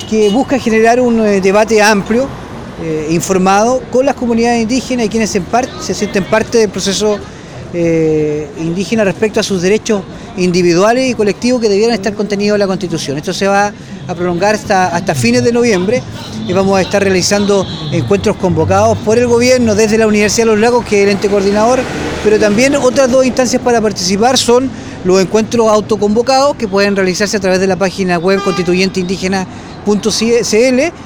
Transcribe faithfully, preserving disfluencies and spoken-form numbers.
que busca generar un eh, debate amplio, eh, informado, con las comunidades indígenas y quienes en parte, se sienten parte del proceso eh, indígena respecto a sus derechos individuales y colectivos que debieran estar contenidos en la Constitución. Esto se va a prolongar hasta, hasta fines de noviembre y vamos a estar realizando encuentros convocados por el gobierno desde la Universidad de los Lagos, que es el ente coordinador, pero también otras dos instancias para participar son los encuentros autoconvocados que pueden realizarse a través de la página web constituyenteindígena punto c l